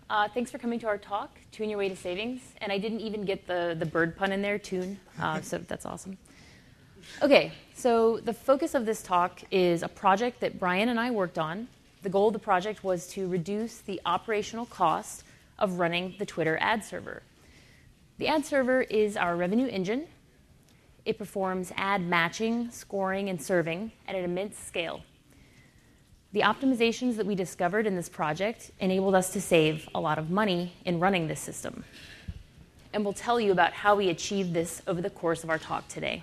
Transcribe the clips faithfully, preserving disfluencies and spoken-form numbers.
Uh, thanks for coming to our talk, Tune Your Way to Savings. And I didn't even get the, the bird pun in there, tune, uh, so that's awesome. Okay, so the focus of this talk is a project that Brian and I worked on. The goal of the project was to reduce the operational cost of running the Twitter ad server. The ad server is our revenue engine. It performs ad matching, scoring, and serving at an immense scale. The optimizations that we discovered in this project enabled us to save a lot of money in running this system. And we'll tell you about how we achieved this over the course of our talk today.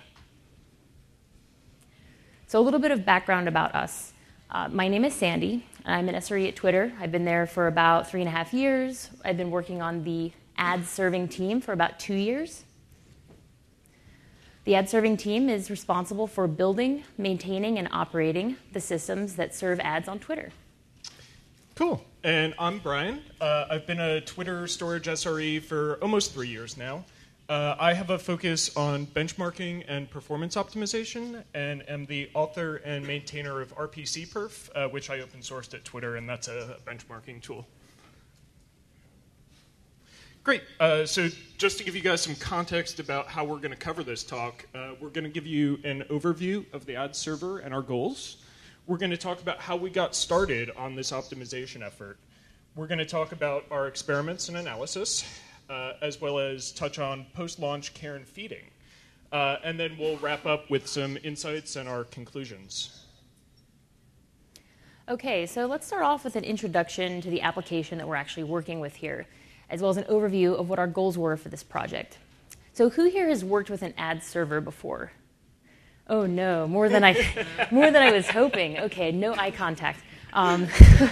So a little bit of background about us. Uh, my name is Sandy. I'm an S R E at Twitter. I've been there for about three and a half years. I've been working on the ad serving team for about two years. The ad serving team is responsible for building, maintaining, and operating the systems that serve ads on Twitter. Cool. And I'm Brian. Uh, I've been a Twitter storage S R E for almost three years now. Uh, I have a focus on benchmarking and performance optimization, and am the author and maintainer of R P C Perf, uh, which I open sourced at Twitter, and that's a benchmarking tool. Great. Uh, so just to give you guys some context about how we're going to cover this talk, uh, we're going to give you an overview of the ad server and our goals. We're going to talk about how we got started on this optimization effort. We're going to talk about our experiments and analysis, uh, as well as touch on post-launch care and feeding. Uh, and then we'll wrap up with some insights and our conclusions. Okay, so let's start off with an introduction to the application that we're actually working with here, as well as an overview of what our goals were for this project. So who here has worked with an ad server before? Oh no, more than I, more than I was hoping. Okay, no eye contact. Um,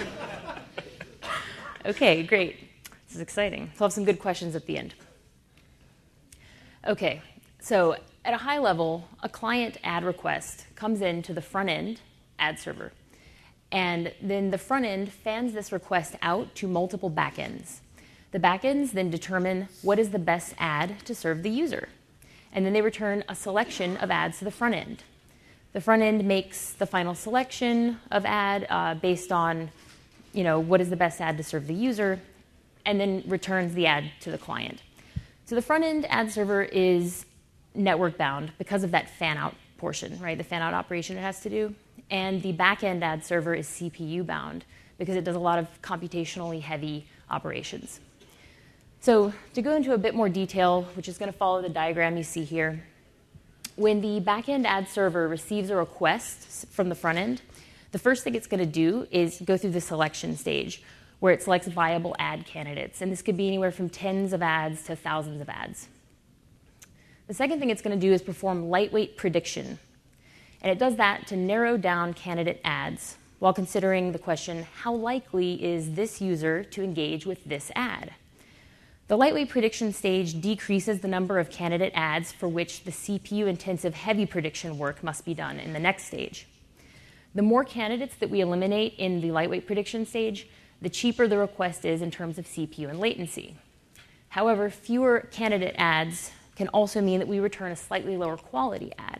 okay, great. This is exciting. So I'll have some good questions at the end. Okay, so at a high level, a client ad request comes into the front end ad server. And then the front end fans this request out to multiple backends. The backends then determine what is the best ad to serve the user. And then they return a selection of ads to the front end. The front end makes the final selection of ad uh, based on, you know, what is the best ad to serve the user, and then returns the ad to the client. So the front end ad server is network bound because of that fan out portion, right? The fan out operation it has to do. And the back end ad server is C P U bound because it does a lot of computationally heavy operations. So to go into a bit more detail, which is going to follow the diagram you see here, when the backend ad server receives a request from the front end, the first thing it's going to do is go through the selection stage, where it selects viable ad candidates. And this could be anywhere from tens of ads to thousands of ads. The second thing it's going to do is perform lightweight prediction. And it does that to narrow down candidate ads while considering the question, how likely is this user to engage with this ad? The lightweight prediction stage decreases the number of candidate ads for which the C P U-intensive heavy prediction work must be done in the next stage. The more candidates that we eliminate in the lightweight prediction stage, the cheaper the request is in terms of C P U and latency. However, fewer candidate ads can also mean that we return a slightly lower quality ad.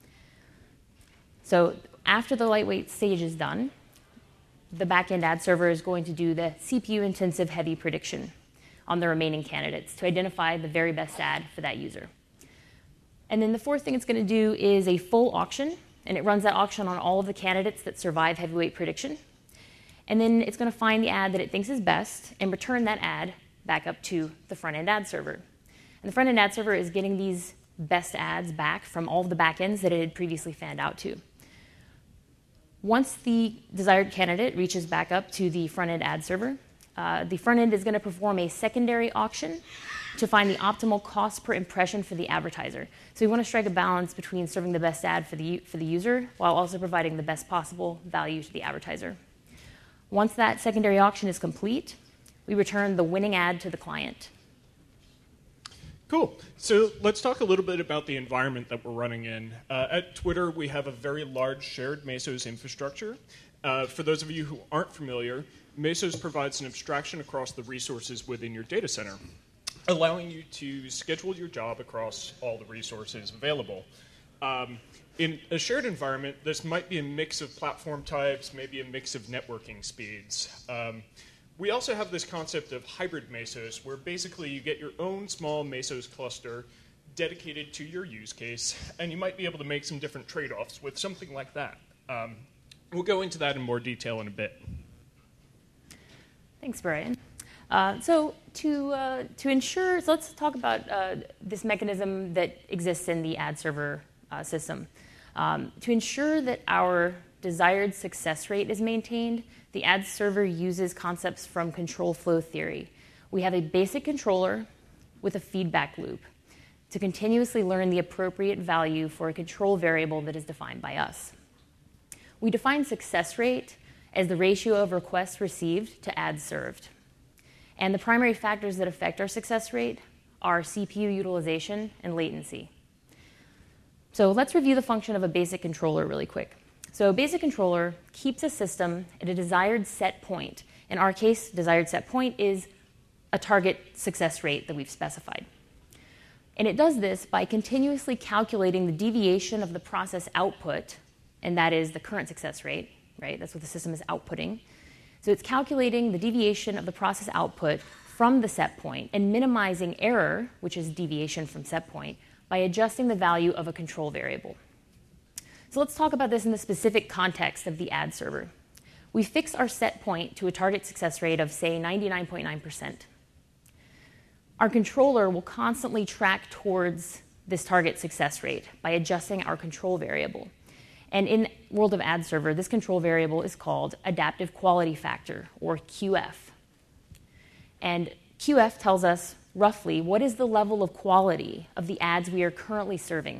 So after the lightweight stage is done, the backend ad server is going to do the C P U-intensive heavy prediction on the remaining candidates to identify the very best ad for that user. And then the fourth thing it's going to do is a full auction, and it runs that auction on all of the candidates that survive heavyweight prediction. And then it's going to find the ad that it thinks is best and return that ad back up to the front-end ad server. And the front-end ad server is getting these best ads back from all of the backends that it had previously fanned out to. Once the desired candidate reaches back up to the front-end ad server, Uh, the front end is going to perform a secondary auction to find the optimal cost per impression for the advertiser. So we want to strike a balance between serving the best ad for the, for the user while also providing the best possible value to the advertiser. Once that secondary auction is complete, we return the winning ad to the client. Cool. So let's talk a little bit about the environment that we're running in. Uh, at Twitter, we have a very large shared Mesos infrastructure. Uh, for those of you who aren't familiar, Mesos provides an abstraction across the resources within your data center, allowing you to schedule your job across all the resources available. Um, in a shared environment, this might be a mix of platform types, maybe a mix of networking speeds. Um, We also have this concept of hybrid Mesos, where basically you get your own small Mesos cluster dedicated to your use case, and you might be able to make some different trade-offs with something like that. Um, we'll go into that in more detail in a bit. Thanks, Brian. Uh, so to, uh, to ensure, so let's talk about uh, this mechanism that exists in the ad server uh, system. Um, to ensure that our desired success rate is maintained, the ad server uses concepts from control flow theory. We have a basic controller with a feedback loop to continuously learn the appropriate value for a control variable that is defined by us. We define success rate as the ratio of requests received to ads served. And the primary factors that affect our success rate are C P U utilization and latency. So let's review the function of a basic controller really quick. So a basic controller keeps a system at a desired set point. In our case, desired set point is a target success rate that we've specified. And it does this by continuously calculating the deviation of the process output, and that is the current success rate, right? That's what the system is outputting. So it's calculating the deviation of the process output from the set point and minimizing error, which is deviation from set point, by adjusting the value of a control variable. So let's talk about this in the specific context of the ad server. We fix our set point to a target success rate of, say, ninety-nine point nine percent. Our controller will constantly track towards this target success rate by adjusting our control variable. And in World of Ad Server, this control variable is called adaptive quality factor, or Q F. And Q F tells us roughly what is the level of quality of the ads we are currently serving.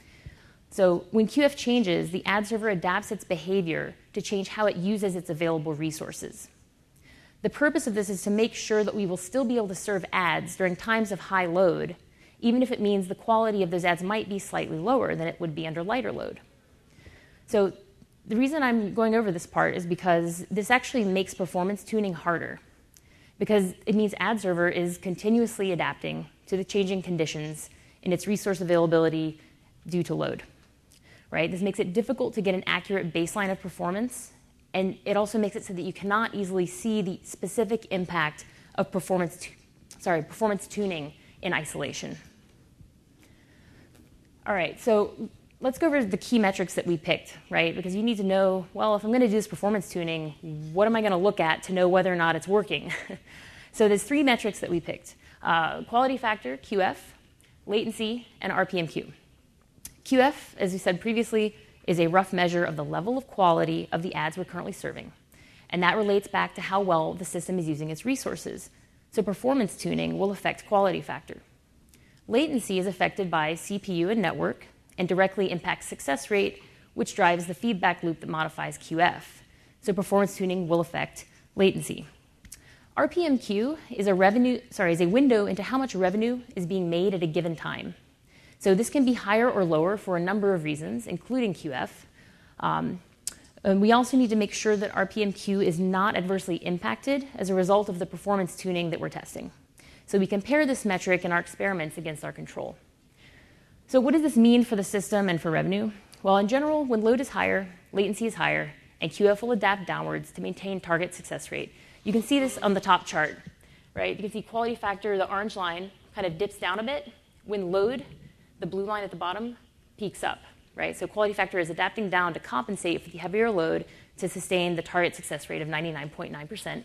So when Q F changes, the ad server adapts its behavior to change how it uses its available resources. The purpose of this is to make sure that we will still be able to serve ads during times of high load, even if it means the quality of those ads might be slightly lower than it would be under lighter load. So the reason I'm going over this part is because this actually makes performance tuning harder, because it means ad server is continuously adapting to the changing conditions in its resource availability due to load. Right? This makes it difficult to get an accurate baseline of performance, and it also makes it so that you cannot easily see the specific impact of performance, tu- sorry, performance tuning in isolation. All right, so let's go over the key metrics that we picked, right? Because you need to know, well, if I'm going to do this performance tuning, what am I going to look at to know whether or not it's working? So there's three metrics that we picked: uh, quality factor, Q F, latency, and R P M Q. Q F, as we said previously, is a rough measure of the level of quality of the ads we're currently serving. And that relates back to how well the system is using its resources. So performance tuning will affect quality factor. Latency is affected by C P U and network and directly impacts success rate, which drives the feedback loop that modifies Q F. So performance tuning will affect latency. R P M Q is a revenue, sorry, is a window into how much revenue is being made at a given time. So this can be higher or lower for a number of reasons, including Q F. Um, and we also need to make sure that R P M Q is not adversely impacted as a result of the performance tuning that we're testing. So we compare this metric in our experiments against our control. So what does this mean for the system and for revenue? Well, in general, when load is higher, latency is higher, and Q F will adapt downwards to maintain target success rate. You can see this on the top chart, right? You can see quality factor, the orange line, kind of dips down a bit. When load, the blue line at the bottom, peaks up, right? So quality factor is adapting down to compensate for the heavier load to sustain the target success rate of ninety-nine point nine percent.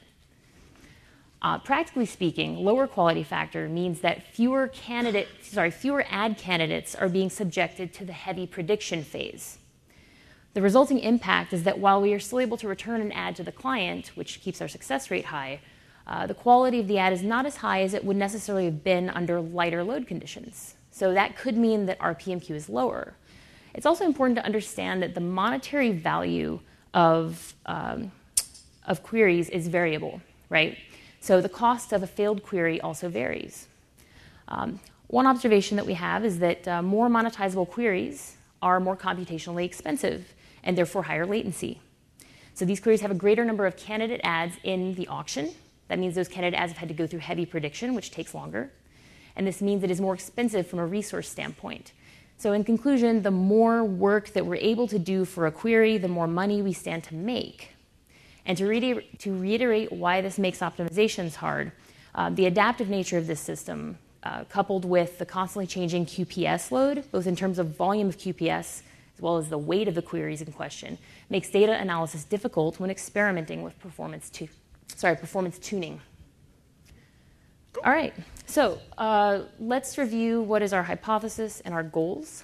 Uh, practically speaking, lower quality factor means that fewer candidate, sorry, fewer ad candidates are being subjected to the heavy prediction phase. The resulting impact is that while we are still able to return an ad to the client, which keeps our success rate high, uh, the quality of the ad is not as high as it would necessarily have been under lighter load conditions. So that could mean that R P M Q is lower. It's also important to understand that the monetary value of, um, of queries is variable, right? So the cost of a failed query also varies. Um, one observation that we have is that uh, more monetizable queries are more computationally expensive and therefore higher latency. So these queries have a greater number of candidate ads in the auction. That means those candidate ads have had to go through heavy prediction, which takes longer. And this means it is more expensive from a resource standpoint. So in conclusion, the more work that we're able to do for a query, the more money we stand to make. And to, re- to reiterate why this makes optimizations hard, uh, the adaptive nature of this system, uh, coupled with the constantly changing Q P S load, both in terms of volume of Q P S as well as the weight of the queries in question, makes data analysis difficult when experimenting with performance, tu- sorry, performance tuning. Cool. All right, so uh, let's review what is our hypothesis and our goals.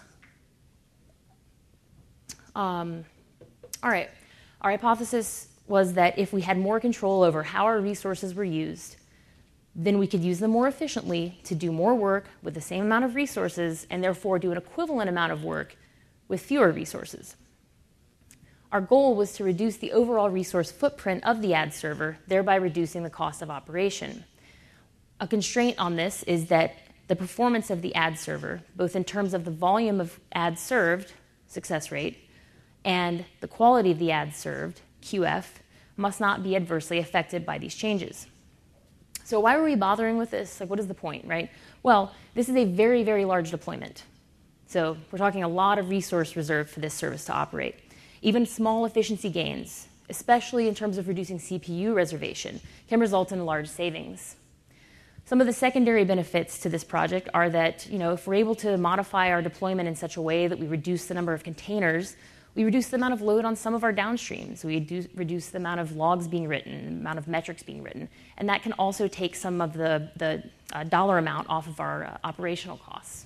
Um, all right, our hypothesis was that if we had more control over how our resources were used, then we could use them more efficiently to do more work with the same amount of resources and therefore do an equivalent amount of work with fewer resources. Our goal was to reduce the overall resource footprint of the ad server, thereby reducing the cost of operation. A constraint on this is that the performance of the ad server, both in terms of the volume of ads served, success rate, and the quality of the ads served, Q F, must not be adversely affected by these changes. So why were we bothering with this? Like, what is the point, right? Well, this is a very, very large deployment. So we're talking a lot of resource reserved for this service to operate. Even small efficiency gains, especially in terms of reducing C P U reservation, can result in large savings. Some of the secondary benefits to this project are that, you know, if we're able to modify our deployment in such a way that we reduce the number of containers, we reduce the amount of load on some of our downstreams. We do reduce the amount of logs being written, the amount of metrics being written. And that can also take some of the, the uh, dollar amount off of our uh, operational costs.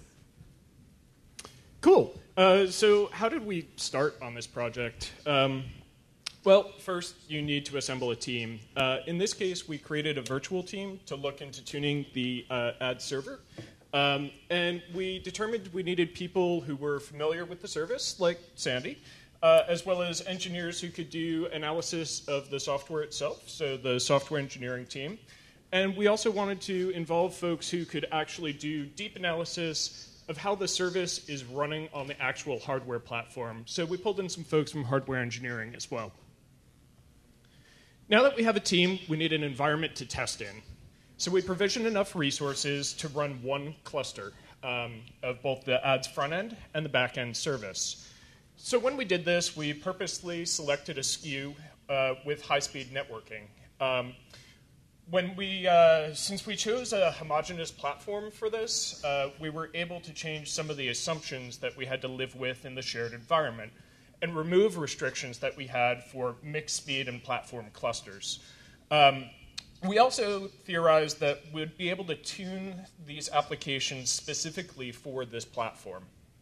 Cool. Uh, so how did we start on this project? Um, well, first, you need to assemble a team. Uh, in this case, we created a virtual team to look into tuning the uh, ad server. Um, and we determined we needed people who were familiar with the service, like Sandy, uh, as well as engineers who could do analysis of the software itself, so the software engineering team. And we also wanted to involve folks who could actually do deep analysis of how the service is running on the actual hardware platform. So we pulled in some folks from hardware engineering as well. Now that we have a team, we need an environment to test in. So we provisioned enough resources to run one cluster um, of both the ads front end and the back end service. So when we did this, we purposely selected a S K U uh, with high-speed networking. Um, when we, uh, since we chose a homogeneous platform for this, uh, we were able to change some of the assumptions that we had to live with in the shared environment and remove restrictions that we had for mixed speed and platform clusters. Um, We also theorized that we'd be able to tune these applications specifically for this platform.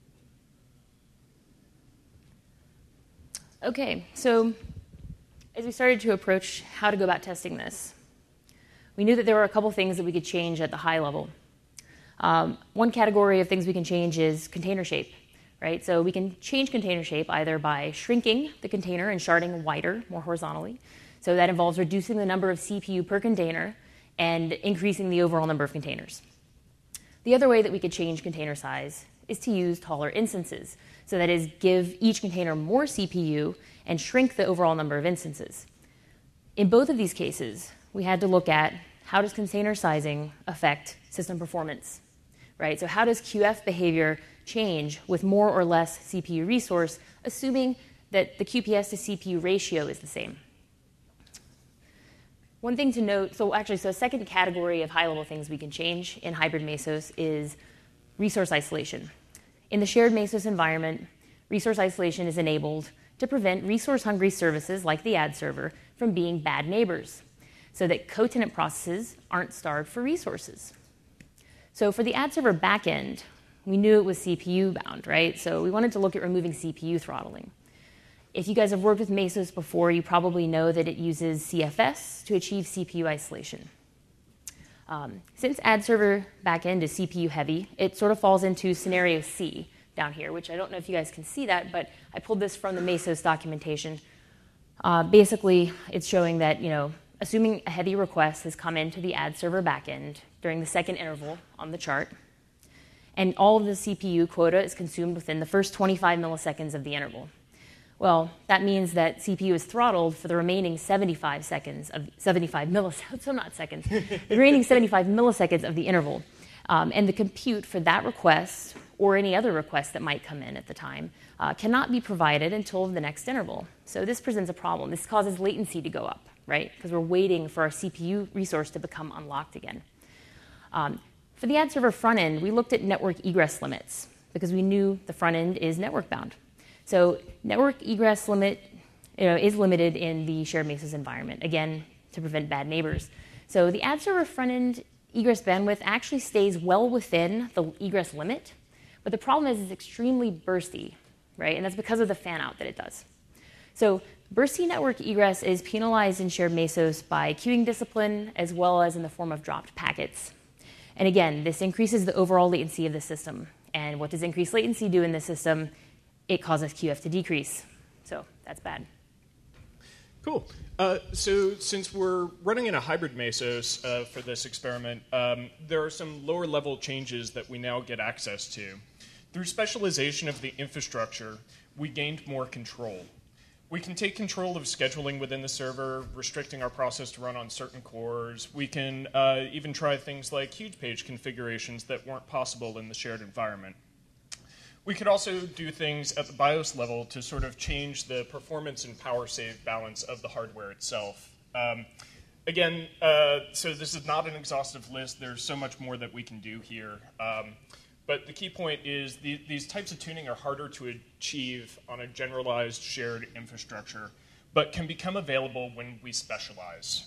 Okay, so as we started to approach how to go about testing this, we knew that there were a couple things that we could change at the high level. Um, one category of things we can change is container shape, right? So we can change container shape either by shrinking the container and sharding wider, more horizontally. So that involves reducing the number of C P U per container and increasing the overall number of containers. The other way that we could change container size is to use taller instances. So that is, give each container more C P U and shrink the overall number of instances. In both of these cases, we had to look at how does container sizing affect system performance, right? So how does Q F behavior change with more or less C P U resource, assuming that the Q P S to C P U ratio is the same? One thing to note, so actually, so a second category of high-level things we can change in hybrid Mesos is resource isolation. In the shared Mesos environment, resource isolation is enabled to prevent resource-hungry services like the ad server from being bad neighbors, so that co-tenant processes aren't starved for resources. So for the ad server backend, we knew it was C P U bound, right? So we wanted to look at removing C P U throttling. If you guys have worked with Mesos before, you probably know that it uses C F S to achieve C P U isolation. Um, since ad server backend is C P U heavy, it sort of falls into scenario C down here, which I don't know if you guys can see that, but I pulled this from the Mesos documentation. Uh, basically, it's showing that, you know, assuming a heavy request has come into the ad server backend during the second interval on the chart, and all of the C P U quota is consumed within the first twenty-five milliseconds of the interval. Well, that means that C P U is throttled for the remaining seventy-five seconds of seventy-five milliseconds, so not seconds, the remaining seventy-five milliseconds of the interval. Um, and the compute for that request or any other request that might come in at the time uh, cannot be provided until the next interval. So this presents a problem. This causes latency to go up, right? Because we're waiting for our C P U resource to become unlocked again. Um, for the ad server front end, we looked at network egress limits because we knew the front end is network bound. So network egress limit you know, is limited in the shared Mesos environment, again, to prevent bad neighbors. So the ad server front end egress bandwidth actually stays well within the egress limit, but the problem is it's extremely bursty, right? And that's because of the fan out that it does. So bursty network egress is penalized in shared Mesos by queuing discipline as well as in the form of dropped packets. And again, this increases the overall latency of the system. And what does increased latency do in the system? It causes Q F to decrease. So that's bad. Cool. Uh, so since we're running in a hybrid Mesos uh, for this experiment, um, there are some lower level changes that we now get access to. Through specialization of the infrastructure, we gained more control. We can take control of scheduling within the server, restricting our process to run on certain cores. We can uh, even try things like huge page configurations that weren't possible in the shared environment. We could also do things at the BIOS level to sort of change the performance and power save balance of the hardware itself. Um, again, uh, so this is not an exhaustive list. There's so much more that we can do here. Um, but the key point is the, these types of tuning are harder to achieve on a generalized shared infrastructure, but can become available when we specialize.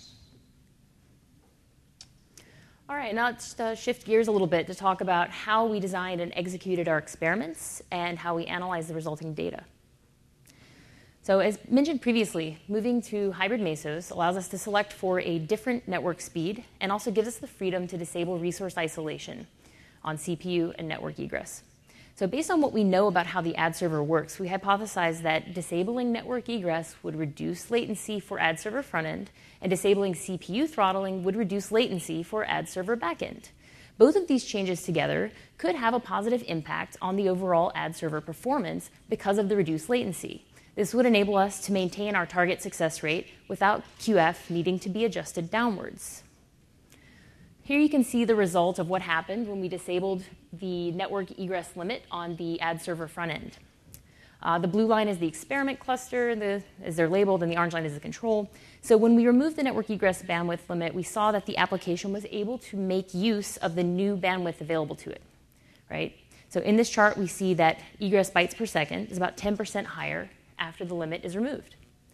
All right, now let's uh, shift gears a little bit to talk about how we designed and executed our experiments and how we analyzed the resulting data. So as mentioned previously, moving to hybrid Mesos allows us to select for a different network speed and also gives us the freedom to disable resource isolation on C P U and network egress. So based on what we know about how the ad server works, we hypothesized that disabling network egress would reduce latency for ad server frontend, and disabling C P U throttling would reduce latency for ad server backend. Both of these changes together could have a positive impact on the overall ad server performance because of the reduced latency. This would enable us to maintain our target success rate without Q F needing to be adjusted downwards. Here you can see the result of what happened when we disabled the network egress limit on the ad server front end. Uh, the blue line is the experiment cluster, the, as they're labeled, and the orange line is the control. So when we removed the network egress bandwidth limit, we saw that the application was able to make use of the new bandwidth available to it, right? So in this chart, we see that egress bytes per second is about ten percent higher after the limit is removed.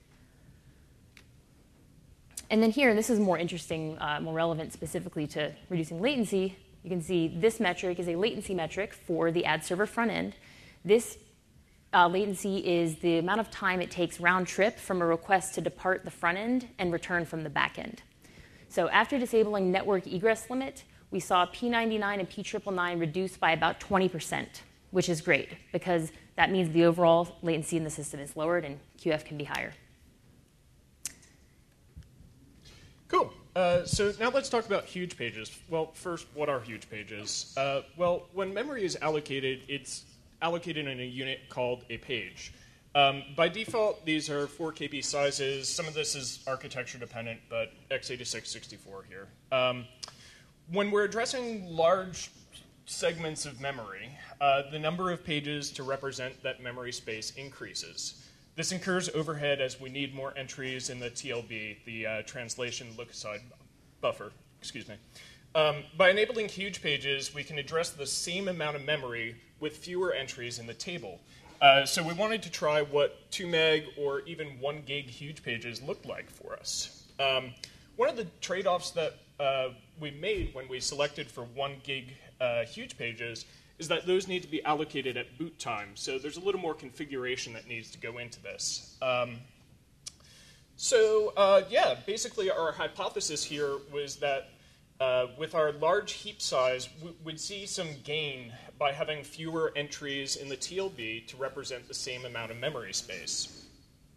And then here, and this is more interesting, uh, more relevant specifically to reducing latency, you can see this metric is a latency metric for the ad server front end. This uh, latency is the amount of time it takes round trip from a request to depart the front end and return from the back end. So after disabling network egress limit, we saw P ninety-nine and P nine nine reduced by about twenty percent, which is great because that means the overall latency in the system is lowered and Q F can be higher. Cool. Uh, so now let's talk about huge pages. Well, first, what are huge pages? Uh, well, when memory is allocated, it's allocated in a unit called a page. Um, by default, these are four K B sizes. Some of this is architecture dependent, but x eighty-six sixty-four here. Um, when we're addressing large segments of memory, uh, the number of pages to represent that memory space increases. This incurs overhead as we need more entries in the T L B, the uh, translation look-aside buffer. Excuse me. Um, by enabling huge pages, we can address the same amount of memory with fewer entries in the table. Uh, so we wanted to try what two meg or even one gig huge pages looked like for us. Um, one of the trade-offs that uh, we made when we selected for one gig uh, huge pages is that those need to be allocated at boot time. So there's a little more configuration that needs to go into this. Um, so uh, yeah, basically our hypothesis here was that uh, with our large heap size, we'd see some gain by having fewer entries in the T L B to represent the same amount of memory space.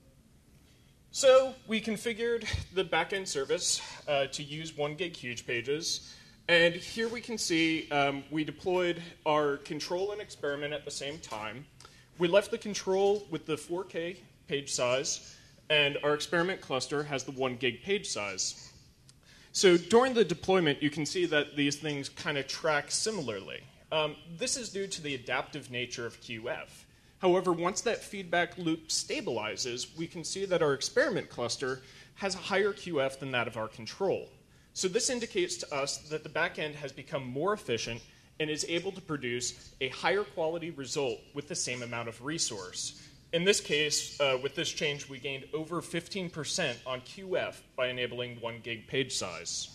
So we configured the backend service uh, to use one gig huge pages. And here we can see um, we deployed our control and experiment at the same time. We left the control with the four K page size, and our experiment cluster has the one gig page size. So during the deployment, you can see that these things kind of track similarly. Um, this is due to the adaptive nature of Q F. However, once that feedback loop stabilizes, we can see that our experiment cluster has a higher Q F than that of our control. So this indicates to us that the backend has become more efficient and is able to produce a higher quality result with the same amount of resource. In this case, uh, with this change, we gained over fifteen percent on Q F by enabling one gig page size.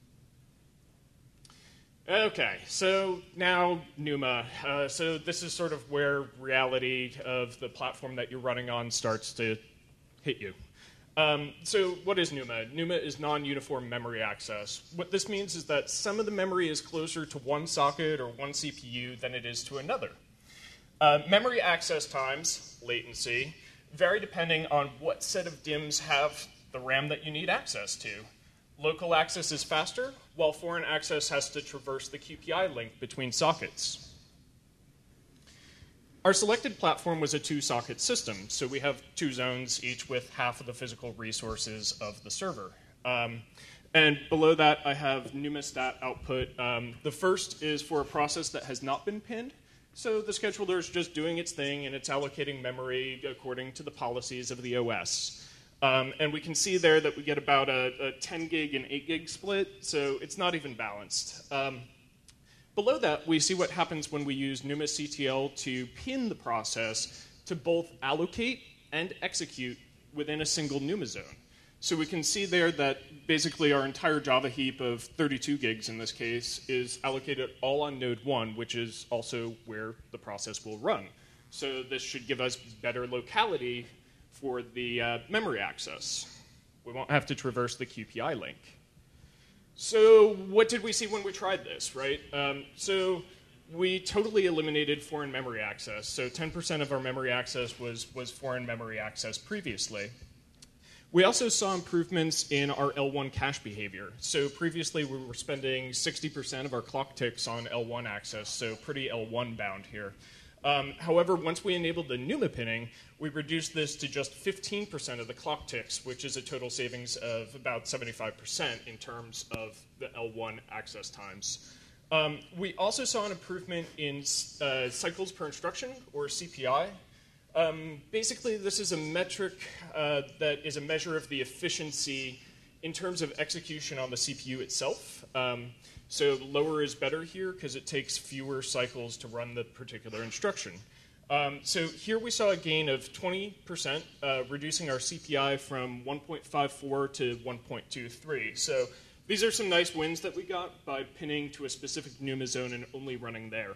Okay, so now Numa. Uh, so this is sort of where reality of the platform that you're running on starts to hit you. Um, so what is Numa? Numa is non-uniform memory access. What this means is that some of the memory is closer to one socket or one C P U than it is to another. Uh, memory access times, latency, vary depending on what set of D I Ms have the RAM that you need access to. Local access is faster, while foreign access has to traverse the Q P I link between sockets. Our selected platform was a two-socket system, so we have two zones, each with half of the physical resources of the server. Um, and below that, I have NumaStat output. Um, the first is for a process that has not been pinned, so the scheduler is just doing its thing, and it's allocating memory according to the policies of the O S. Um, and we can see there that we get about a, a ten gig and eight gig split, so it's not even balanced. Um, below that, we see what happens when we use NumaCTL to pin the process to both allocate and execute within a single Numa zone. So we can see there that basically our entire Java heap of thirty-two gigs in this case is allocated all on node one, which is also where the process will run. So this should give us better locality for the uh, memory access. We won't have to traverse the Q P I link. So what did we see when we tried this, right? Um, so we totally eliminated foreign memory access. So ten percent of our memory access was, was foreign memory access previously. We also saw improvements in our L one cache behavior. So previously we were spending sixty percent of our clock ticks on L one access, so pretty L one bound here. Um, however, once we enabled the Numa pinning, we reduced this to just fifteen percent of the clock ticks, which is a total savings of about seventy-five percent in terms of the L one access times. Um, we also saw an improvement in uh, cycles per instruction, or C P I. Um, basically, this is a metric uh, that is a measure of the efficiency in terms of execution on the C P U itself. Um, so lower is better here because it takes fewer cycles to run the particular instruction. Um, so here we saw a gain of twenty percent, uh, reducing our C P I from one point five four to one point two three. So these are some nice wins that we got by pinning to a specific Numa zone and only running there.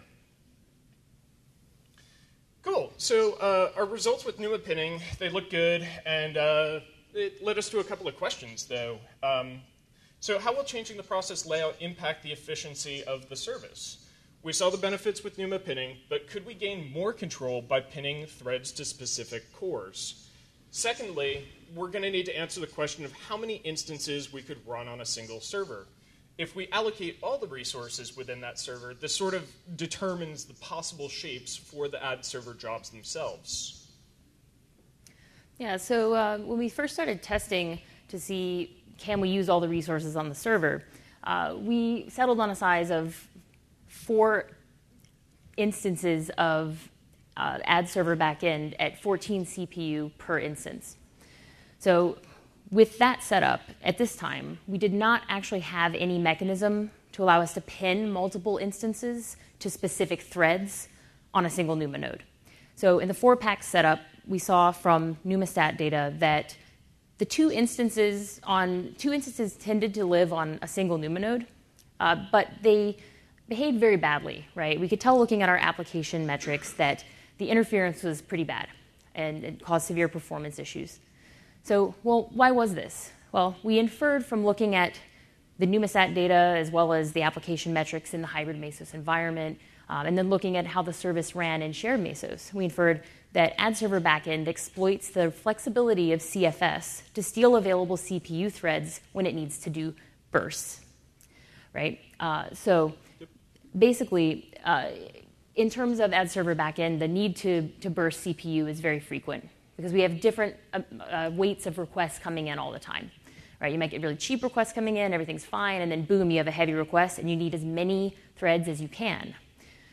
Cool. So uh, our results with Numa pinning, they look good, and uh, it led us to a couple of questions, though. Um, so how will changing the process layout impact the efficiency of the service? We saw the benefits with Numa pinning, but could we gain more control by pinning threads to specific cores? Secondly, we're going to need to answer the question of how many instances we could run on a single server. If we allocate all the resources within that server, this sort of determines the possible shapes for the ad server jobs themselves. Yeah, so uh, when we first started testing to see can we use all the resources on the server, uh, we settled on a size of four instances of uh, ad server backend at fourteen C P U per instance. So with that setup, at this time, we did not actually have any mechanism to allow us to pin multiple instances to specific threads on a single Numa node. So in the four-pack setup, we saw from NumaStat data that the two instances on two instances tended to live on a single Numa node, uh, but they behaved very badly, right? We could tell looking at our application metrics that the interference was pretty bad and it caused severe performance issues. So, well, why was this? Well, we inferred from looking at the NumaStat data as well as the application metrics in the hybrid Mesos environment, um, and then looking at how the service ran in shared Mesos. We inferred that ad server backend exploits the flexibility of C F S to steal available C P U threads when it needs to do bursts, right? Uh, so basically, uh, in terms of ad server backend, the need to, to burst C P U is very frequent, because we have different uh, uh, weights of requests coming in all the time, right? You might get really cheap requests coming in, everything's fine, and then boom, you have a heavy request, and you need as many threads as you can.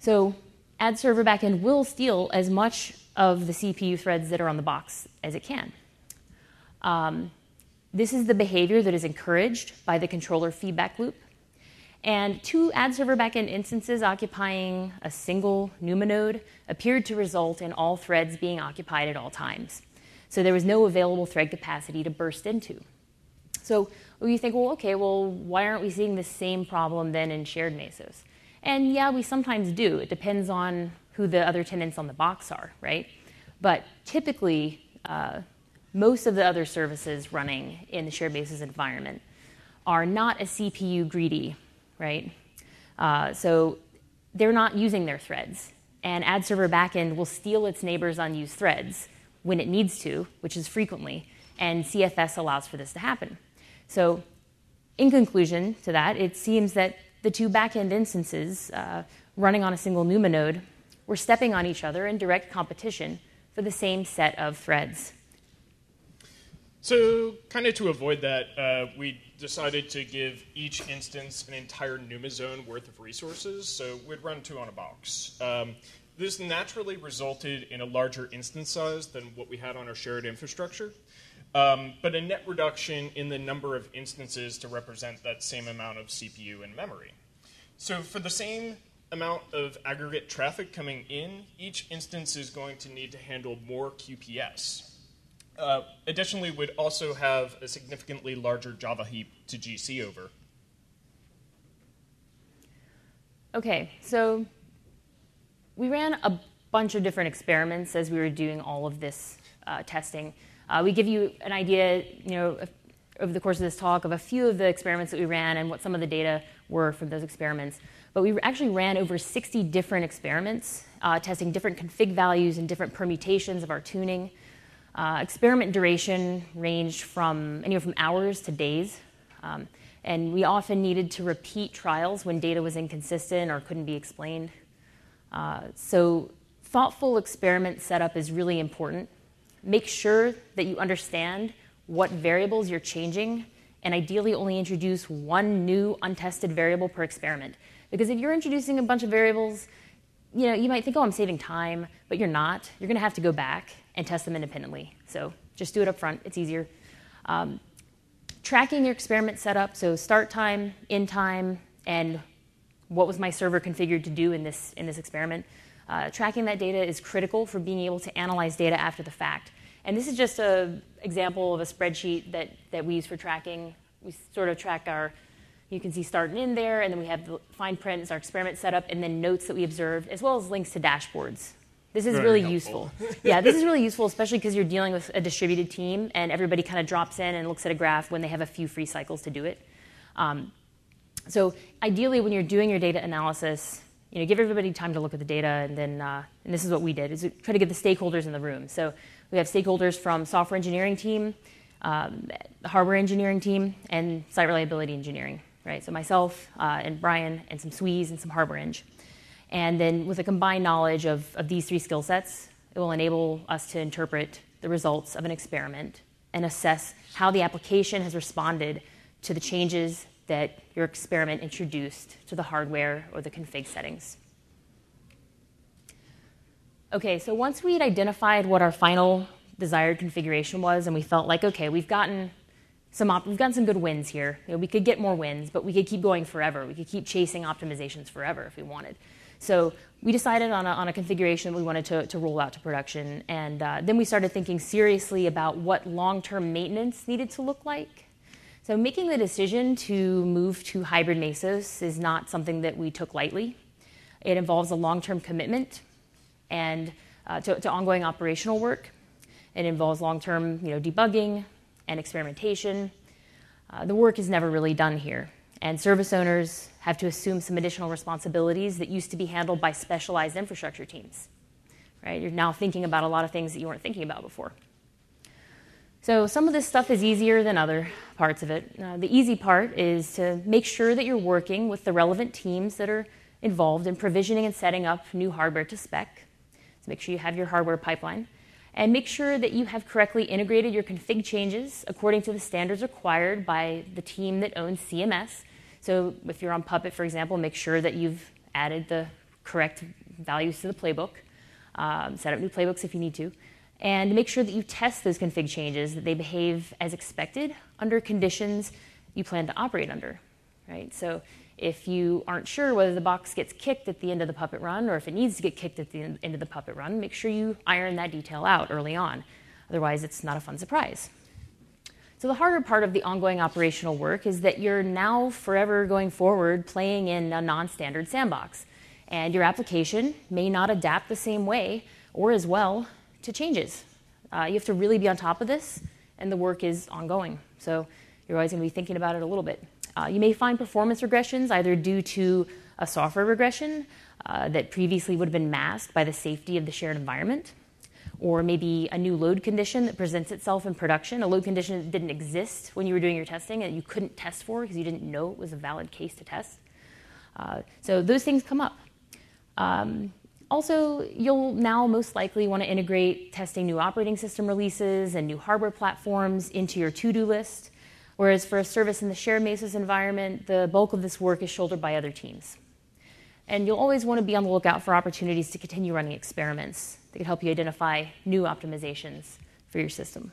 So ad server backend will steal as much of the C P U threads that are on the box as it can. Um, this is the behavior that is encouraged by the controller feedback loop. And two ad server backend instances occupying a single NUMA node appeared to result in all threads being occupied at all times. So there was no available thread capacity to burst into. So you think, well, okay, well, why aren't we seeing the same problem then in shared Mesos? And yeah, we sometimes do. It depends on who the other tenants on the box are, right? But typically, uh, most of the other services running in the shared Mesos environment are not as C P U greedy, right? Uh, so they're not using their threads. And ad server backend will steal its neighbor's unused threads when it needs to, which is frequently, and C F S allows for this to happen. So in conclusion to that, it seems that the two backend instances uh, running on a single NUMA node were stepping on each other in direct competition for the same set of threads. So kind of to avoid that, uh, we decided to give each instance an entire NUMA zone worth of resources, so we'd run two on a box. Um, this naturally resulted in a larger instance size than what we had on our shared infrastructure, um, but a net reduction in the number of instances to represent that same amount of C P U and memory. So for the same amount of aggregate traffic coming in, each instance is going to need to handle more Q P S. Uh, additionally, we'd also have a significantly larger Java heap to G C over. Okay, so we ran a bunch of different experiments as we were doing all of this uh, testing. Uh, we give you an idea, you know, over the course of this talk of a few of the experiments that we ran and what some of the data were from those experiments. But we actually ran over sixty different experiments, uh, testing different config values and different permutations of our tuning. Uh, experiment duration ranged from anywhere from hours to days. Um, and we often needed to repeat trials when data was inconsistent or couldn't be explained. Uh, so thoughtful experiment setup is really important. Make sure that you understand what variables you're changing, and ideally only introduce one new untested variable per experiment. Because if you're introducing a bunch of variables, you know, you might think, oh, I'm saving time, but you're not. You're going to have to go back and test them independently. So just do it up front. It's easier. Um, tracking your experiment setup, so start time, end time, and what was my server configured to do in this, in this experiment. Uh, tracking that data is critical for being able to analyze data after the fact. And this is just an example of a spreadsheet that, that we use for tracking. We sort of track our, you can see start and end there, and then we have the fine print as our experiment setup, and then notes that we observed, as well as links to dashboards. This is Very really helpful. useful. Yeah, this is really useful, especially because you're dealing with a distributed team, and everybody kind of drops in and looks at a graph when they have a few free cycles to do it. Um, so ideally, when you're doing your data analysis, you know, give everybody time to look at the data, and then, uh, and this is what we did, is we try to get the stakeholders in the room. So we have stakeholders from software engineering team, um, the hardware engineering team, and site reliability engineering, right? So myself uh, and Brian and some S W Es and some hardware eng. And then with a combined knowledge of, of these three skill sets, it will enable us to interpret the results of an experiment and assess how the application has responded to the changes that your experiment introduced to the hardware or the config settings. Okay, so once we had identified what our final desired configuration was, and we felt like, okay, we've gotten some op- we've gotten some good wins here. You know, we could get more wins, but we could keep going forever. We could keep chasing optimizations forever if we wanted. So we decided on a, on a configuration we wanted to, to roll out to production, and uh, then we started thinking seriously about what long-term maintenance needed to look like. So making the decision to move to hybrid Mesos is not something that we took lightly. It involves a long-term commitment and uh, to, to ongoing operational work. It involves long-term, you know, debugging and experimentation. Uh, the work is never really done here, and service owners have to assume some additional responsibilities that used to be handled by specialized infrastructure teams. Right? You're now thinking about a lot of things that you weren't thinking about before. So some of this stuff is easier than other parts of it. Uh, the easy part is to make sure that you're working with the relevant teams that are involved in provisioning and setting up new hardware to spec. So make sure you have your hardware pipeline. And make sure that you have correctly integrated your config changes according to the standards required by the team that owns C M S. So if you're on Puppet, for example, make sure that you've added the correct values to the playbook, um, set up new playbooks if you need to, and make sure that you test those config changes, that they behave as expected under conditions you plan to operate under, right? So if you aren't sure whether the box gets kicked at the end of the Puppet run or if it needs to get kicked at the end of the Puppet run, make sure you iron that detail out early on. Otherwise, it's not a fun surprise. So the harder part of the ongoing operational work is that you're now forever going forward playing in a non-standard sandbox. And your application may not adapt the same way or as well to changes. Uh, you have to really be on top of this, and the work is ongoing. So you're always going to be thinking about it a little bit. Uh, you may find performance regressions either due to a software regression uh, that previously would have been masked by the safety of the shared environment, or maybe a new load condition that presents itself in production, a load condition that didn't exist when you were doing your testing and you couldn't test for because you didn't know it was a valid case to test. Uh, so those things come up. Um, also, you'll now most likely want to integrate testing new operating system releases and new hardware platforms into your to-do list. Whereas for a service in the shared Mesos environment, the bulk of this work is shouldered by other teams. And you'll always want to be on the lookout for opportunities to continue running experiments that could help you identify new optimizations for your system.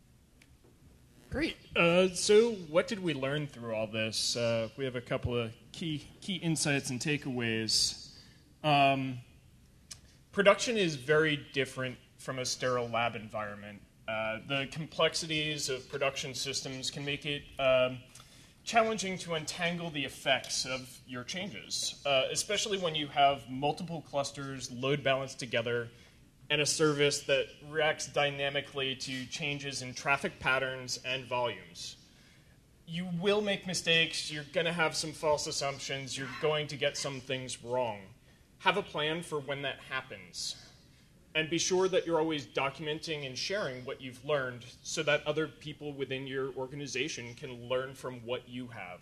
Great. Uh, so what did we learn through all this? Uh, we have a couple of key, key insights and takeaways. Um, production is very different from a sterile lab environment. Uh, the complexities of production systems can make it um, challenging to untangle the effects of your changes, uh, especially when you have multiple clusters load balanced together and a service that reacts dynamically to changes in traffic patterns and volumes. You will make mistakes, you're going to have some false assumptions, you're going to get some things wrong. Have a plan for when that happens. And be sure that you're always documenting and sharing what you've learned so that other people within your organization can learn from what you have.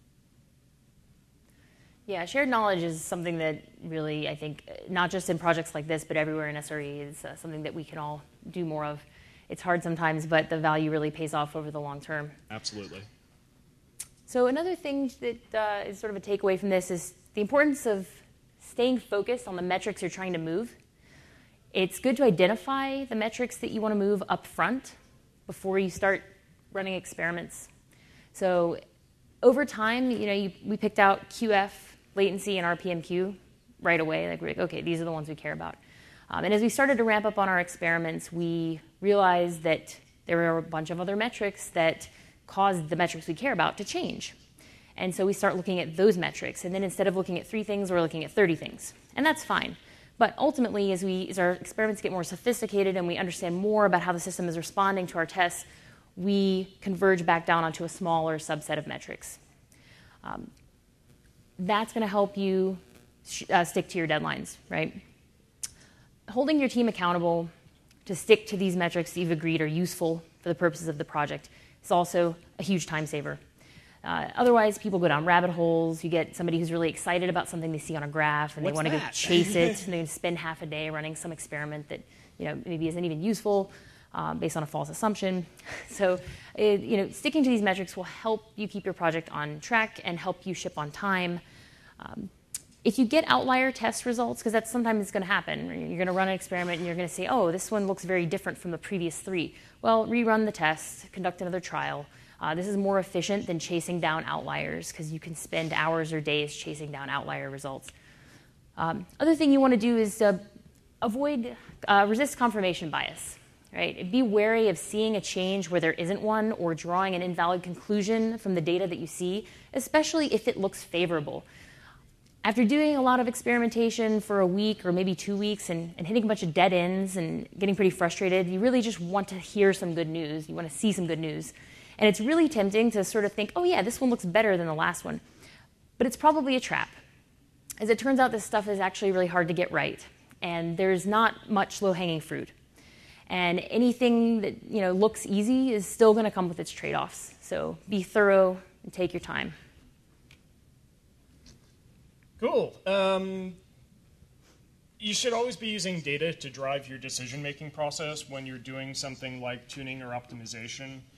Yeah, shared knowledge is something that really, I think, not just in projects like this, but everywhere in S R E is uh, something that we can all do more of. It's hard sometimes, but the value really pays off over the long term. Absolutely. So another thing that uh, is sort of a takeaway from this is the importance of staying focused on the metrics you're trying to move. It's good to identify the metrics that you want to move up front before you start running experiments. So over time, you know, you, we picked out Q F, latency, and R P M Q right away. Like, we're like, okay, these are the ones we care about. Um, and as we started to ramp up on our experiments, we realized that there were a bunch of other metrics that caused the metrics we care about to change. And so we start looking at those metrics. And then instead of looking at three things, we're looking at thirty things. And that's fine. But ultimately, as, we, as our experiments get more sophisticated and we understand more about how the system is responding to our tests, we converge back down onto a smaller subset of metrics. Um, that's going to help you sh- uh, stick to your deadlines, right? Holding your team accountable to stick to these metrics that you've agreed are useful for the purposes of the project is also a huge time saver. Uh, otherwise, people go down rabbit holes. You get somebody who's really excited about something they see on a graph, and What's they want to go that? chase it, and they spend half a day running some experiment that, you know, maybe isn't even useful um, based on a false assumption. So, it, you know, sticking to these metrics will help you keep your project on track and help you ship on time. Um, if you get outlier test results, because that's sometimes going to happen, you're going to run an experiment and you're going to say, oh, this one looks very different from the previous three. Well, rerun the test, conduct another trial. Uh, this is more efficient than chasing down outliers because you can spend hours or days chasing down outlier results. Um, other thing you want to do is uh, avoid, uh, resist confirmation bias. Right? Be wary of seeing a change where there isn't one or drawing an invalid conclusion from the data that you see, especially if it looks favorable. After doing a lot of experimentation for a week or maybe two weeks and, and hitting a bunch of dead ends and getting pretty frustrated, you really just want to hear some good news. You want to see some good news. And it's really tempting to sort of think, oh yeah, this one looks better than the last one. But it's probably a trap. As it turns out, this stuff is actually really hard to get right. And there's not much low-hanging fruit. And anything that, you know, looks easy is still going to come with its trade-offs. So be thorough and take your time. Cool. Um, you should always be using data to drive your decision-making process when you're doing something like tuning or optimization.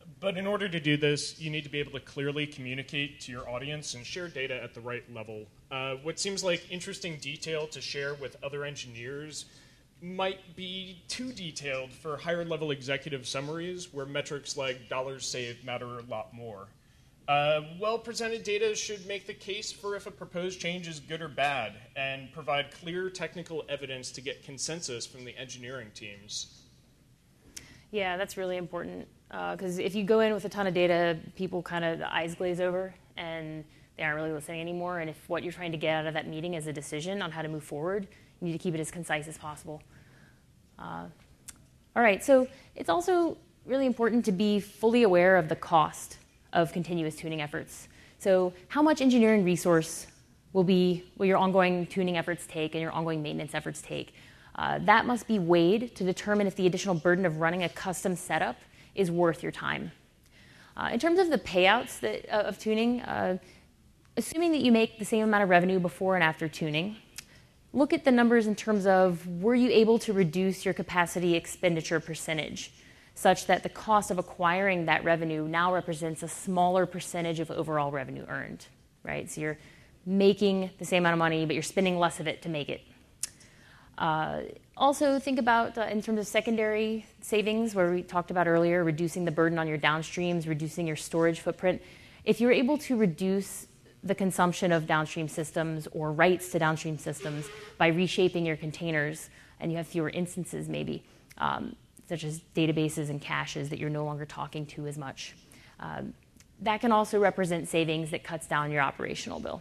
But in order to do this, you need to be able to clearly communicate to your audience and share data at the right level. Uh, what seems like interesting detail to share with other engineers might be too detailed for higher level executive summaries where metrics like dollars saved matter a lot more. Uh, well-presented data should make the case for if a proposed change is good or bad and provide clear technical evidence to get consensus from the engineering teams. Yeah, that's really important because uh, if you go in with a ton of data, people kind of, the eyes glaze over and they aren't really listening anymore. And if what you're trying to get out of that meeting is a decision on how to move forward, you need to keep it as concise as possible. Uh, all right, so it's also really important to be fully aware of the cost of continuous tuning efforts. So how much engineering resource will be will your ongoing tuning efforts take and your ongoing maintenance efforts take? Uh, that must be weighed to determine if the additional burden of running a custom setup is worth your time. Uh, in terms of the payouts that, uh, of tuning, uh, assuming that you make the same amount of revenue before and after tuning, look at the numbers in terms of were you able to reduce your capacity expenditure percentage such that the cost of acquiring that revenue now represents a smaller percentage of overall revenue earned, right? So you're making the same amount of money, but you're spending less of it to make it. Uh, also think about, uh, in terms of secondary savings, where we talked about earlier, reducing the burden on your downstreams, reducing your storage footprint. If you're able to reduce the consumption of downstream systems or writes to downstream systems by reshaping your containers, and you have fewer instances maybe, um, such as databases and caches that you're no longer talking to as much. Um, that can also represent savings that cuts down your operational bill.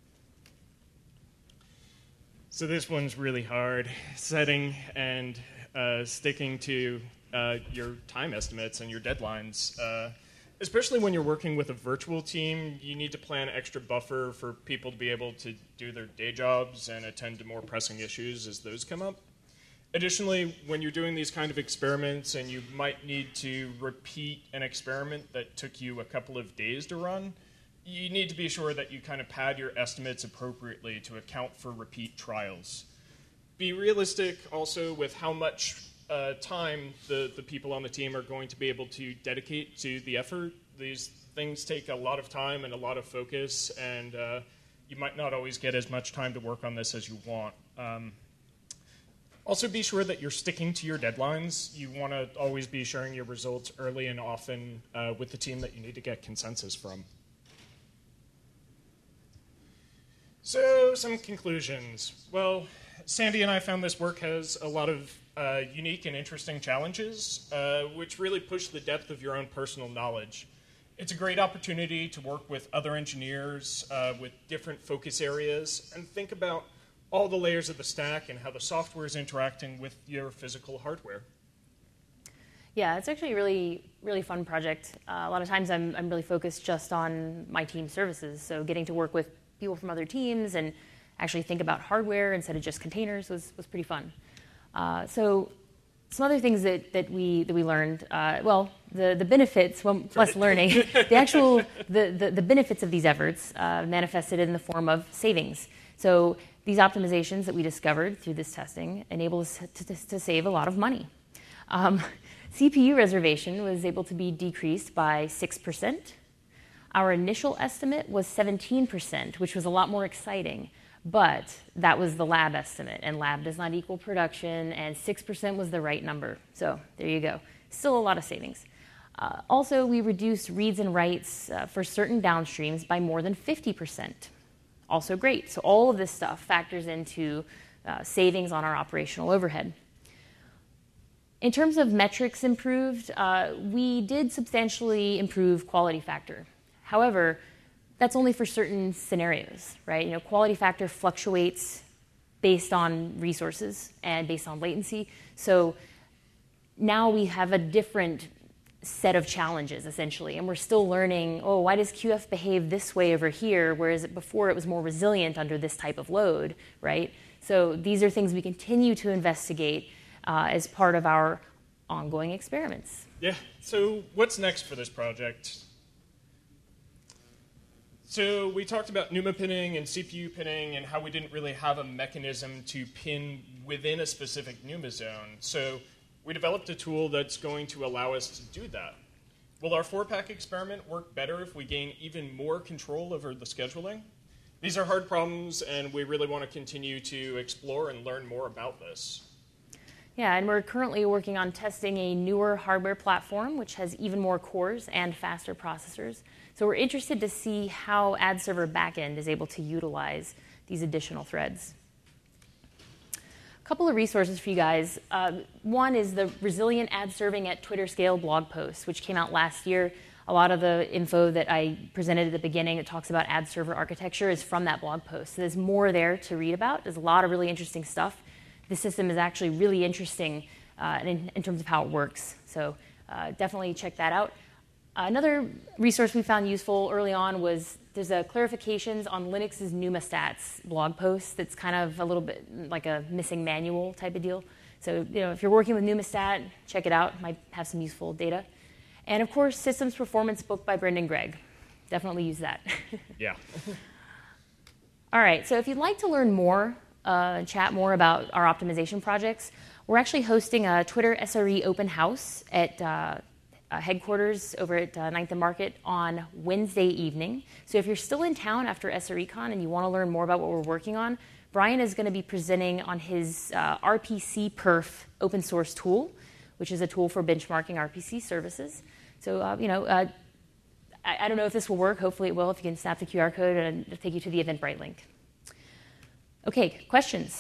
So this one's really hard, setting and uh, sticking to uh, your time estimates and your deadlines. Uh, especially when you're working with a virtual team, you need to plan extra buffer for people to be able to do their day jobs and attend to more pressing issues as those come up. Additionally, when you're doing these kind of experiments and you might need to repeat an experiment that took you a couple of days to run, you need to be sure that you kind of pad your estimates appropriately to account for repeat trials. Be realistic also with how much uh, time the, the people on the team are going to be able to dedicate to the effort. These things take a lot of time and a lot of focus, and uh, you might not always get as much time to work on this as you want. Um, Also be sure that you're sticking to your deadlines. You want to always be sharing your results early and often uh, with the team that you need to get consensus from. So, some conclusions. Well, Sandy and I found this work has a lot of uh, unique and interesting challenges, uh, which really push the depth of your own personal knowledge. It's a great opportunity to work with other engineers uh, with different focus areas and think about all the layers of the stack and how the software is interacting with your physical hardware. Yeah, it's actually a really, really fun project. Uh, a lot of times I'm, I'm really focused just on my team services, so getting to work with people from other teams and actually think about hardware instead of just containers was, was pretty fun. Uh, so some other things that, that we that we learned, uh, well, the, the benefits, well, less learning, the actual, the, the, the benefits of these efforts uh, manifested in the form of savings. So these optimizations that we discovered through this testing enable us to, to, to save a lot of money. Um, C P U reservation was able to be decreased by six percent. Our initial estimate was seventeen percent, which was a lot more exciting, but that was the lab estimate, and lab does not equal production, and six percent was the right number. So there you go. Still a lot of savings. Uh, also, we reduced reads and writes uh, for certain downstreams by more than fifty percent. Also great. So all of this stuff factors into uh, savings on our operational overhead. In terms of metrics improved, uh, we did substantially improve quality factor. However, that's only for certain scenarios, right? You know, quality factor fluctuates based on resources and based on latency. So now we have a different set of challenges, essentially, and we're still learning, oh, why does Q F behave this way over here, whereas before it was more resilient under this type of load, right? So these are things we continue to investigate uh, as part of our ongoing experiments. Yeah, so what's next for this project? So we talked about NUMA pinning and C P U pinning and how we didn't really have a mechanism to pin within a specific NUMA zone. So we developed a tool that's going to allow us to do that. Will our four-pack experiment work better if we gain even more control over the scheduling? These are hard problems, and we really want to continue to explore and learn more about this. Yeah, and we're currently working on testing a newer hardware platform which has even more cores and faster processors. So we're interested to see how ad server backend is able to utilize these additional threads. A couple of resources for you guys. Uh, one is the Resilient Ad Serving at Twitter Scale blog post, which came out last year. A lot of the info that I presented at the beginning that talks about ad server architecture is from that blog post. So there's more there to read about. There's a lot of really interesting stuff. The system is actually really interesting uh, in, in terms of how it works. So uh, definitely check that out. Uh, another resource we found useful early on was there's a clarifications on Linux's Numastats blog post that's kind of a little bit like a missing manual type of deal. So you know, if you're working with Numastat, check it out. It might have some useful data. And of course, Systems Performance book by Brendan Gregg. Definitely use that. Yeah. All right, so if you'd like to learn more, uh, chat more about our optimization projects, we're actually hosting a Twitter S R E open house at uh, uh, headquarters over at uh, Ninth and Market on Wednesday evening. So if you're still in town after SRECon and you want to learn more about what we're working on, Brian is going to be presenting on his uh, R P C Perf open source tool, which is a tool for benchmarking R P C services. So, uh, you know, uh, I, I don't know if this will work. Hopefully it will if you can snap the Q R code and it'll take you to the Eventbrite link. Okay, questions?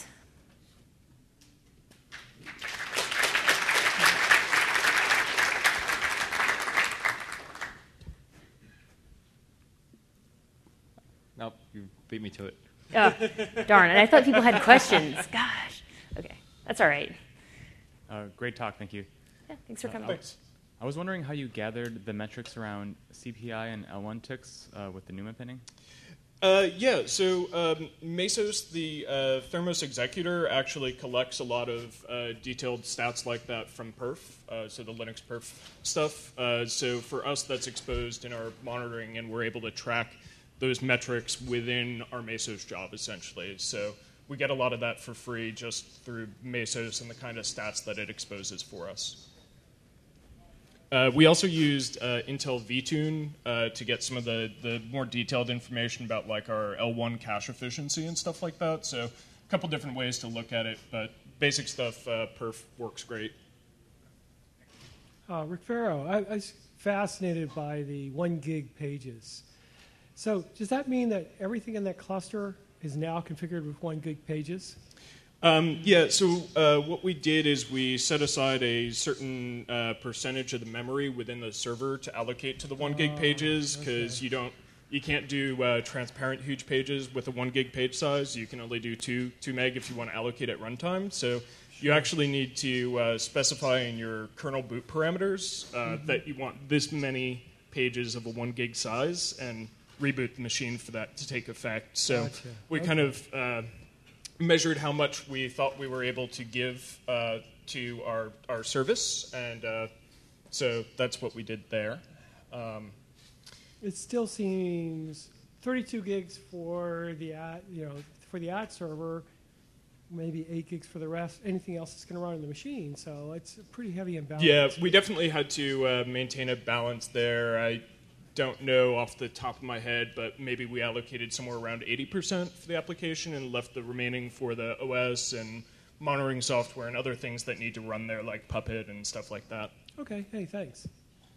Nope, you beat me to it. Oh, darn it. I thought people had questions. Gosh. Okay, that's all right. Uh, great talk, thank you. Yeah, thanks for coming. Uh, thanks. I was wondering how you gathered the metrics around C P I and L one ticks uh, with the NUMA pinning. Uh, yeah, so um, Mesos, the uh, Thermos Executor, actually collects a lot of uh, detailed stats like that from perf, uh, so the Linux perf stuff. Uh, so for us, that's exposed in our monitoring, and we're able to track those metrics within our Mesos job, essentially. So we get a lot of that for free just through Mesos and the kind of stats that it exposes for us. Uh, we also used uh, Intel vTune uh, to get some of the, the more detailed information about like our L one cache efficiency and stuff like that. So a couple different ways to look at it, but basic stuff, uh, perf works great. Uh, Rick Farrow, I, I was fascinated by the one gig pages. So does that mean that everything in that cluster is now configured with one gig pages? Um, yeah, so uh, what we did is we set aside a certain uh, percentage of the memory within the server to allocate to the one gig pages, because okay. you don't, you can't do uh, transparent huge pages with a one gig page size. You can only do two two meg if you want to allocate at runtime. So you actually need to uh, specify in your kernel boot parameters uh, mm-hmm. that you want this many pages of a one gig size, and reboot the machine for that to take effect. So gotcha. we okay. kind of uh, measured how much we thought we were able to give uh, to our, our service, and uh, so that's what we did there. Um, it still seems thirty-two gigs for the ad, you know, for the ad server, maybe eight gigs for the rest. Anything else that's going to run on the machine, so it's pretty heavy imbalance. Yeah, we definitely had to uh, maintain a balance there. I don't know off the top of my head, but maybe we allocated somewhere around eighty percent for the application and left the remaining for the O S and monitoring software and other things that need to run there, like Puppet and stuff like that. Okay, hey, thanks.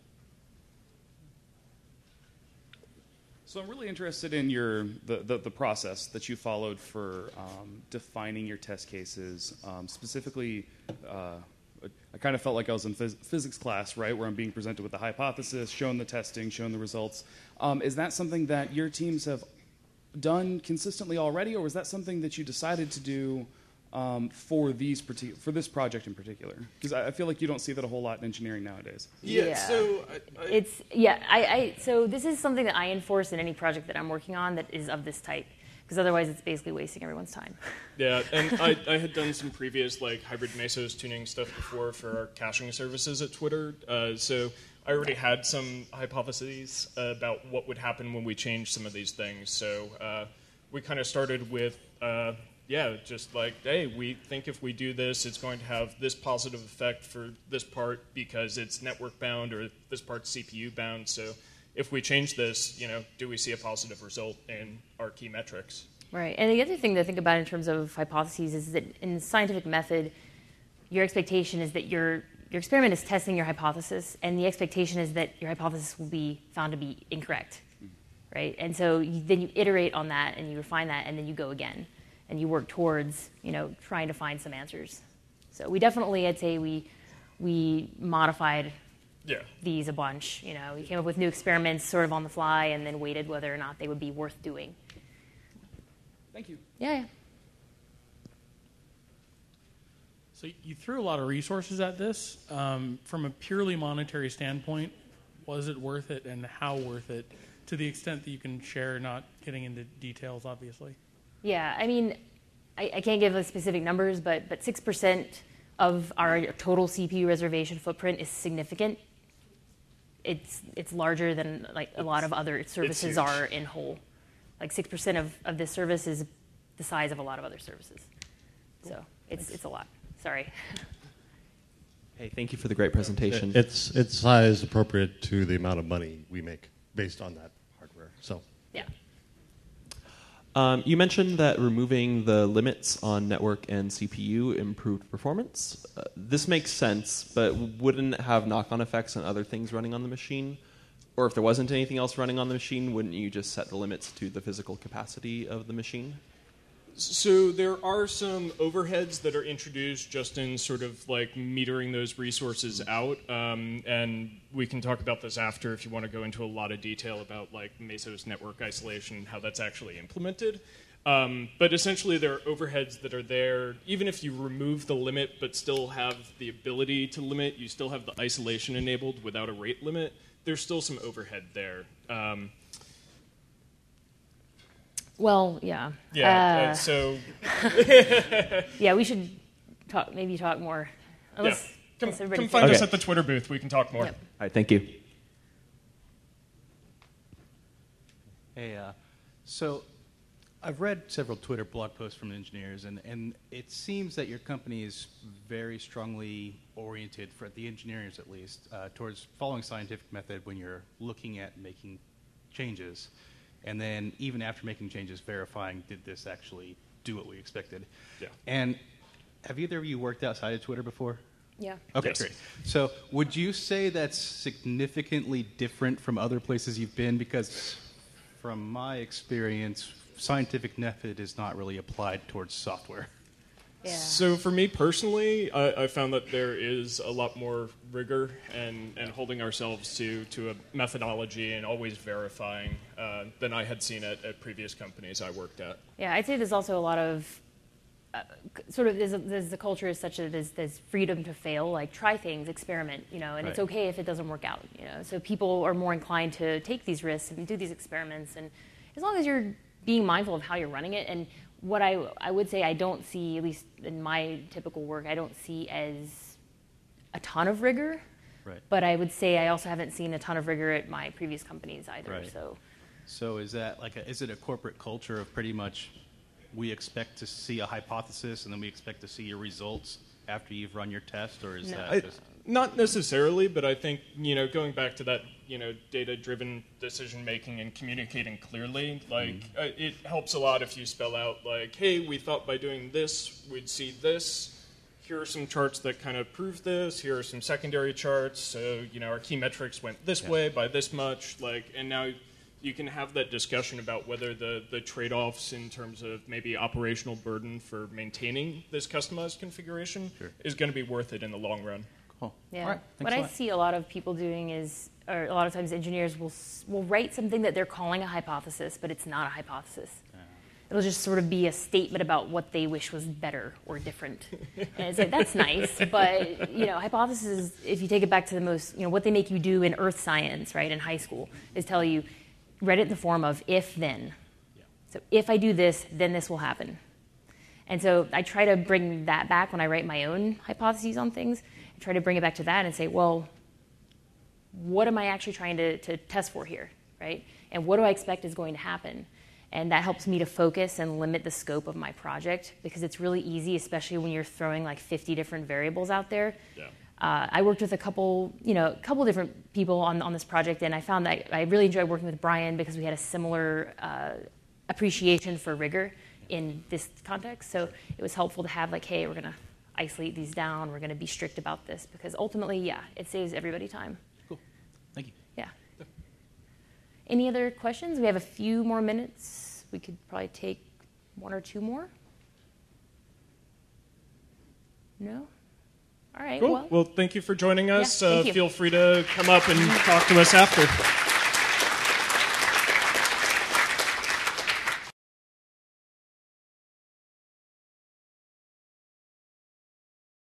So I'm really interested in your the, the, the process that you followed for um, defining your test cases, um, specifically uh, I kind of felt like I was in phys- physics class, right, where I'm being presented with the hypothesis, shown the testing, shown the results. Um, is that something that your teams have done consistently already, or was that something that you decided to do um, for these partic- for this project in particular? Because I, I feel like you don't see that a whole lot in engineering nowadays. Yeah. yeah. So I, I, it's yeah. I, I so this is something that I enforce in any project that I'm working on that is of this type. Because otherwise it's basically wasting everyone's time. Yeah, and I, I had done some previous like hybrid Mesos tuning stuff before for our caching services at Twitter. Uh, so I already had some hypotheses uh, about what would happen when we changed some of these things. So uh, we kind of started with uh, yeah, just like, hey, we think if we do this, it's going to have this positive effect for this part because it's network bound or this part's C P U bound. So if we change this, you know, do we see a positive result in our key metrics? Right. And the other thing to think about in terms of hypotheses is that in the scientific method, your expectation is that your your experiment is testing your hypothesis, and the expectation is that your hypothesis will be found to be incorrect, right? And so you, then you iterate on that, and you refine that, and then you go again, and you work towards, you know, trying to find some answers. So we definitely, I'd say, we we modified Yeah. these a bunch. You know, we came up with new experiments sort of on the fly, and then waited whether or not they would be worth doing. Thank you. Yeah. yeah. So you threw a lot of resources at this. Um, from a purely monetary standpoint, was it worth it, and how worth it, to the extent that you can share, not getting into details, obviously? Yeah, I mean, I, I can't give a specific numbers, but but six percent of our total C P U reservation footprint is significant. It's it's larger than like a lot of other services huge. are in whole. Like six percent of, of this service is the size of a lot of other services. So it's Thanks. it's a lot. Sorry. Hey, thank you for the great presentation. It's it's sized appropriate to the amount of money we make based on that hardware. So Yeah. Um, you mentioned that removing the limits on network and C P U improved performance. Uh, this makes sense, but wouldn't it have knock-on effects on other things running on the machine? Or if there wasn't anything else running on the machine, wouldn't you just set the limits to the physical capacity of the machine? So there are some overheads that are introduced just in sort of like metering those resources out, um, and we can talk about this after if you want to go into a lot of detail about like Mesos network isolation and how that's actually implemented. Um, but essentially there are overheads that are there, even if you remove the limit but still have the ability to limit, you still have the isolation enabled without a rate limit, there's still some overhead there. Um, Well, yeah. yeah, Uh, uh, so yeah, we should talk. Maybe talk more. Unless, yeah. Come, unless everybody come find Okay. us at the Twitter booth. We can talk more. Yep. All right, thank you. Hey, uh, so I've read several Twitter blog posts from engineers, and, and it seems that your company is very strongly oriented, for the engineers at least, uh, towards following scientific method when you're looking at making changes. And then even after making changes, verifying, did this actually do what we expected? Yeah. And have either of you worked outside of Twitter before? Yeah. Okay, Yes. great. So would you say that's significantly different from other places you've been? Because from my experience, scientific method is not really applied towards software. Yeah. So for me personally, I, I found that there is a lot more rigor and, and holding ourselves to, to a methodology and always verifying uh, than I had seen at, at previous companies I worked at. Yeah, I'd say there's also a lot of uh, c- sort of there's, a, there's the culture is such that there's, there's freedom to fail, like try things, experiment, you know, and it's Right. okay if it doesn't work out, you know. So people are more inclined to take these risks and do these experiments, and as long as you're being mindful of how you're running it. And what I I would say I don't see, at least in my typical work, I don't see as a ton of rigor. Right. But I would say I also haven't seen a ton of rigor at my previous companies either. Right. So. So is that like a, is it a corporate culture of pretty much we expect to see a hypothesis and then we expect to see your results after you've run your test, or is No. that I, just not necessarily, but I think, you know, going back to that, you know, data-driven decision-making and communicating clearly, like, Mm-hmm. uh, it helps a lot if you spell out, like, hey, we thought by doing this, we'd see this. Here are some charts that kind of prove this. Here are some secondary charts. So, you know, our key metrics went this Yeah. way by this much. Like, and now you can have that discussion about whether the, the trade-offs in terms of maybe operational burden for maintaining this customized configuration Sure. is going to be worth it in the long run. cool? Yeah. All right, thanks What a I lot. see a lot of people doing is, or a lot of times engineers will s- will write something that they're calling a hypothesis, but it's not a hypothesis. It'll just sort of be a statement about what they wish was better or different. And it's like, that's nice, but, you know, hypotheses, if you take it back to the most, you know, what they make you do in earth science, right, in high school, is tell you, write it in the form of if, then. So if I do this, then this will happen. And so I try to bring that back when I write my own hypotheses on things. I try to bring it back to that and say, well, what am I actually trying to, to test for here, right? And what do I expect is going to happen? And that helps me to focus and limit the scope of my project, because it's really easy, especially when you're throwing like fifty different variables out there. Yeah. Uh, I worked with a couple, you know, a couple different people on, on this project, and I found that I really enjoyed working with Brian because we had a similar uh, appreciation for rigor in this context. So it was helpful to have like, hey, we're going to isolate these down. We're going to be strict about this, because ultimately, yeah, it saves everybody time. Cool. Thank you. Yeah. Any other questions? We have a few more minutes. We could probably take one or two more. No? All right. Cool. Well, Well, thank you for joining us. Yeah, thank uh, you. Feel free to come up and talk to us after.